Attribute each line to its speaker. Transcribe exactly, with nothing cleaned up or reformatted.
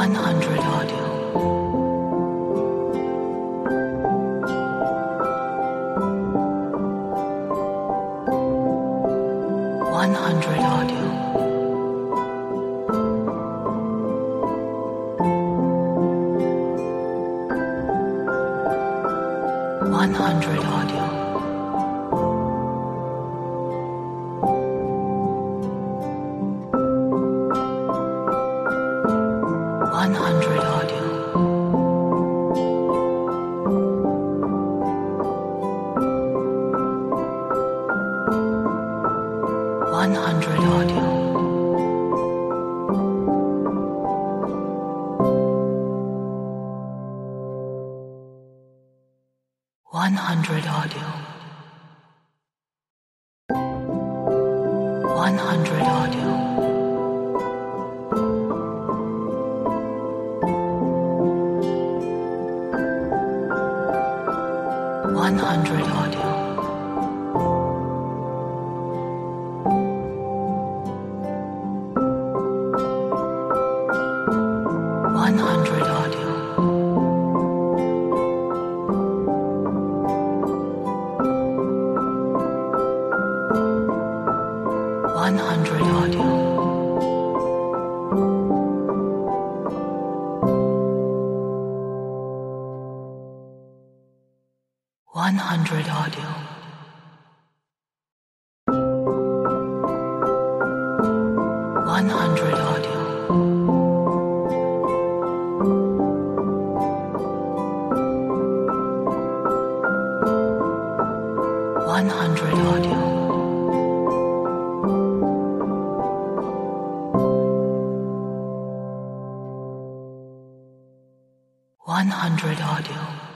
Speaker 1: one hundred audio. one hundred audio. one hundred audio. one hundred audio. one hundred audio. one hundred audio. one hundred audio. one hundred audio. one hundred audio. one hundred audio. one hundred audio. one hundred audio. one hundred audio. one hundred audio.